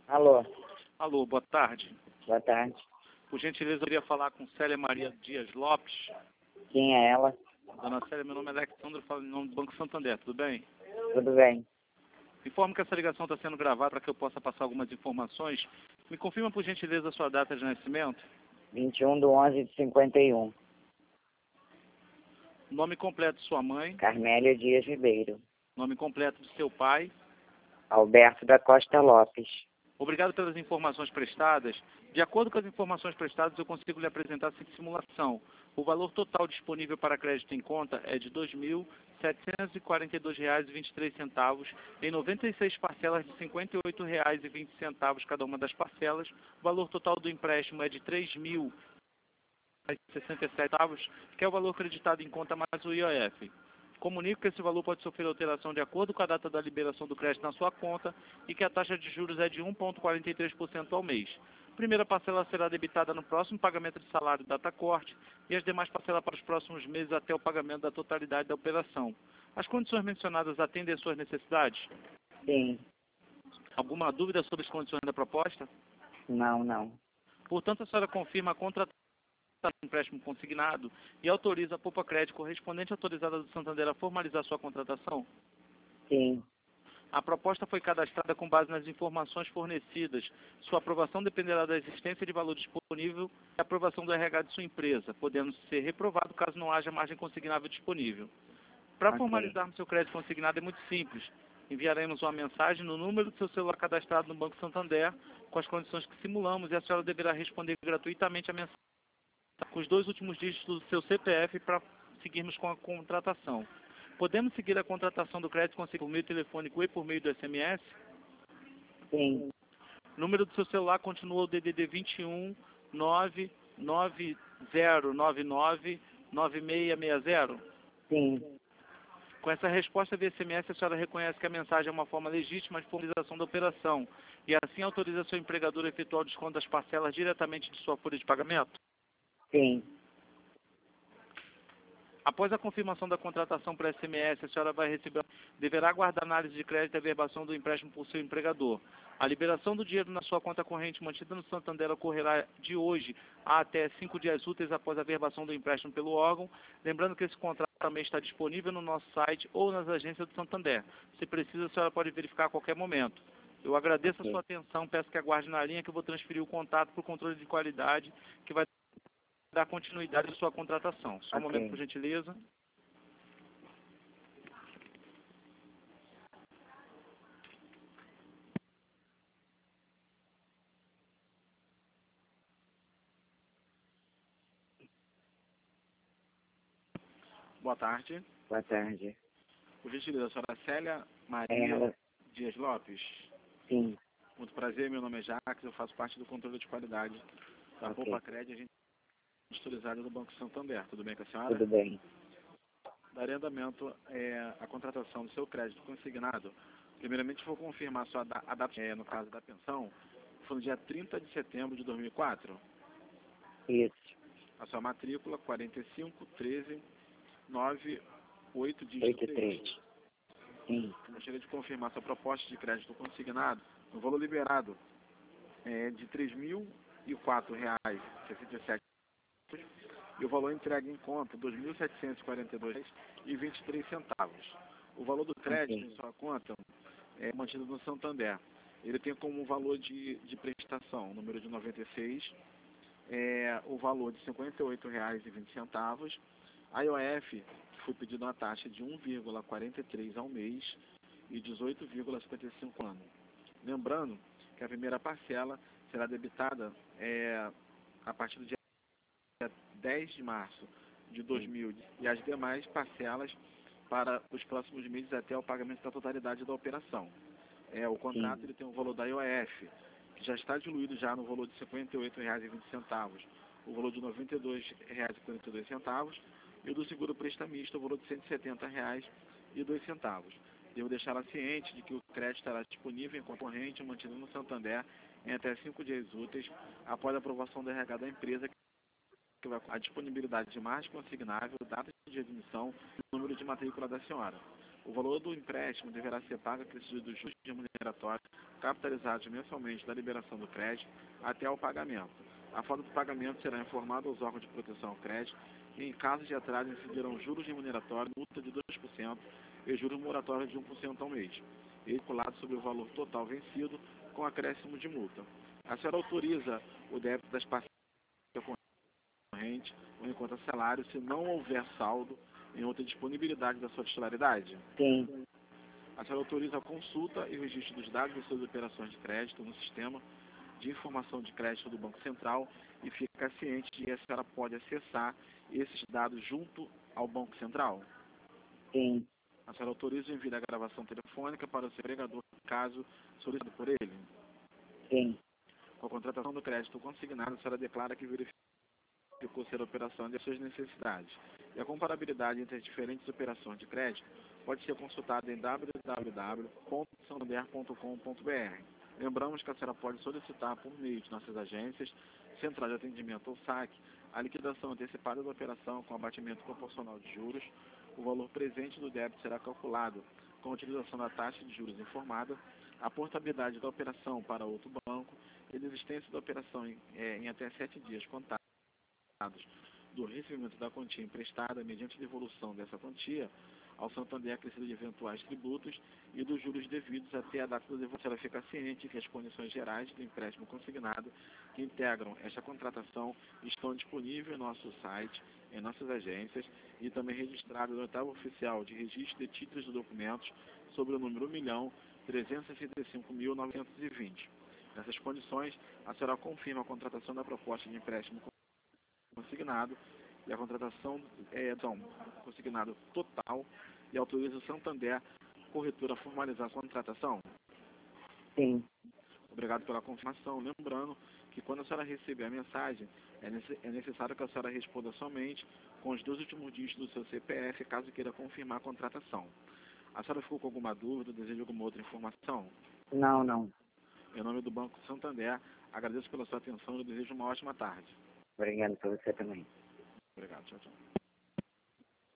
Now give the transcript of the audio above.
Alô, Alô, boa tarde. boa tarde. Por gentileza, eu queria falar com Célia Maria Dias Lopes. Quem é ela? Dona Célia, meu nome é Alexandre, falo em nome do Banco Santander, tudo bem? Tudo bem? Informo que essa ligação está sendo gravada para que eu possa passar algumas informações. Me confirma, por gentileza, a sua data de nascimento, 21/11/51. nome completo de sua mãe, Carmélia Dias Ribeiro. nome completo de seu pai. Alberto da Costa Lopes. Obrigado pelas informações prestadas. De acordo com as informações prestadas, eu consigo lhe apresentar sem simulação. O valor total disponível para crédito em conta é de R$ 2.742,23, em 96 parcelas de R$ 58,20 cada uma das parcelas. O valor total do empréstimo é de R$ 3.067, que é o valor acreditado em conta mais o IOF. Comunico que esse valor pode sofrer alteração de acordo com a data da liberação do crédito na sua conta e que a taxa de juros é de 1,43% ao mês. A primeira parcela será debitada no próximo pagamento de salário data corte e as demais parcelas para os próximos meses até o pagamento da totalidade da operação. As condições mencionadas atendem às suas necessidades? Sim. Alguma dúvida sobre as condições da proposta? Não. Portanto, a senhora confirma a contratação do empréstimo consignado e autoriza a Poupa Crédito correspondente autorizada do Santander a formalizar sua contratação? Sim. A proposta foi cadastrada com base nas informações fornecidas. Sua aprovação dependerá da existência de valor disponível e aprovação do RH de sua empresa, podendo ser reprovado caso não haja margem consignável disponível. Para Ok. formalizarmos seu crédito consignado é muito simples. Enviaremos uma mensagem no número do seu celular cadastrado no Banco Santander com as condições que simulamos e a senhora deverá responder gratuitamente a mensagem com os 2 últimos dígitos do seu CPF para seguirmos com a contratação. Podemos seguir a contratação do crédito por meio telefônico e por meio do SMS? Sim. O número do seu celular continua o DDD 21 99099 9660? Sim. Com essa resposta via SMS, a senhora reconhece que a mensagem é uma forma legítima de formalização da operação e assim autoriza seu empregador a efetuar o desconto das parcelas diretamente de sua folha de pagamento? Sim. Após a confirmação da contratação por SMS, a senhora deverá aguardar análise de crédito e averbação do empréstimo por seu empregador. A liberação do dinheiro na sua conta corrente mantida no Santander ocorrerá de hoje a até 5 dias úteis após a averbação do empréstimo pelo órgão. Lembrando que esse contrato também está disponível no nosso site ou nas agências do Santander. Se precisa, a senhora pode verificar a qualquer momento. Eu agradeço a sua atenção, peço que aguarde na linha que eu vou transferir o contato para o controle de qualidade, que vai dar continuidade à sua contratação. Só um momento, por gentileza. Boa tarde. Boa tarde. Por gentileza, a senhora Célia Maria Ela? Dias Lopes. Sim. Muito prazer, meu nome é Jacques, eu faço parte do controle de qualidade da Poupa Crédito, agente autorizada do Banco Santander. Tudo bem com a senhora? Tudo bem. Darei andamento à contratação do seu crédito consignado. Primeiramente, vou confirmar a data, no caso da pensão, foi no dia 30 de setembro de 2004. Isso. A sua matrícula, 451398 dígito 3. 83. Sim. Gostaria de confirmar sua proposta de crédito consignado no valor liberado de R$ 3.004,67 e o valor entregue em conta R$ 2.742,23. O valor do crédito em sua conta é mantido no Santander. Ele tem como valor de prestação, número de 96, o valor de R$ 58,20. A IOF foi pedido uma taxa de 1,43 ao mês e 18,55 ano. Lembrando que a primeira parcela será debitada a partir do dia 10 de março de 2000 e as demais parcelas para os próximos meses até o pagamento da totalidade da operação. O contrato ele tem o valor da IOF, que já está diluído já no valor de R$ 58,20, o valor de R$ 92,42 e o do seguro prestamista, o valor de R$ 170,02. Devo deixá-la ciente de que o crédito estará disponível em conta corrente mantido no Santander em até 5 dias úteis após a aprovação do RH da empresa, que vai a disponibilidade de margem consignável, data de admissão e o número de matrícula da senhora. O valor do empréstimo deverá ser pago acrescido dos juros remuneratórios capitalizados mensalmente da liberação do crédito até o pagamento. A falta do pagamento será informada aos órgãos de proteção ao crédito e, em caso de atraso, incidirão juros remuneratórios, multa de 2% e juros moratórios de 1% ao mês, calculado sobre o valor total vencido com acréscimo de multa. A senhora autoriza o débito das parcelas corrente ou em conta salário se não houver saldo em outra disponibilidade da sua titularidade? Sim. A senhora autoriza a consulta e o registro dos dados de suas operações de crédito no sistema de informação de crédito do Banco Central e fica ciente de que a senhora pode acessar esses dados junto ao Banco Central? Sim. A senhora autoriza o envio da gravação telefônica para o seu empregador, caso solicitado por ele? Sim. Com a contratação do crédito consignado, a senhora declara que verificou ser a operação de suas necessidades. E a comparabilidade entre as diferentes operações de crédito pode ser consultada em www.santander.com.br. Lembramos que a senhora pode solicitar por meio de nossas agências, central de atendimento ou SAC, a liquidação antecipada da operação com abatimento proporcional de juros. O valor presente do débito será calculado com a utilização da taxa de juros informada, a portabilidade da operação para outro banco e a existência da operação em até 7 dias contados do recebimento da quantia emprestada mediante devolução dessa quantia ao Santander acrescido de eventuais tributos e dos juros devidos até a data da devolução. Ela fica ciente que as condições gerais do empréstimo consignado que integram esta contratação estão disponíveis em nosso site, em nossas agências e também registradas no oitavo oficial de registro de títulos e documentos sobre o número 1.365.920. Nessas condições, a senhora confirma a contratação da proposta de empréstimo consignado e a contratação consignado total e autoriza o Santander corretora a formalizar a contratação? Sim. Obrigado pela confirmação. Lembrando que quando a senhora receber a mensagem, é necessário que a senhora responda somente com os 2 últimos dígitos do seu CPF, caso queira confirmar a contratação. A senhora ficou com alguma dúvida, deseja alguma outra informação? Não, não. Em nome do Banco Santander, agradeço pela sua atenção e desejo uma ótima tarde. Obrigado para você também. Obrigado. Tchau, tchau.